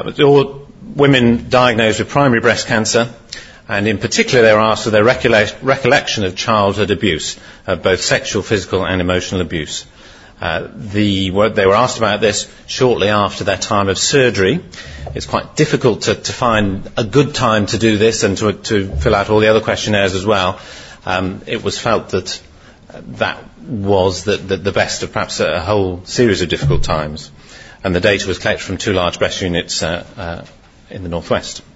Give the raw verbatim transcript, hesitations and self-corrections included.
All women diagnosed with primary breast cancer, and in particular they were asked for their recollect- recollection of childhood abuse, uh, both sexual, physical and emotional abuse. Uh, the, they were asked about this shortly after their time of surgery. It's quite difficult to, to find a good time to do this and to, to fill out all the other questionnaires as well. Um, it was felt that that was the, the, the best of perhaps a whole series of difficult times. And the data was collected from two large breast units uh, uh, in the northwest.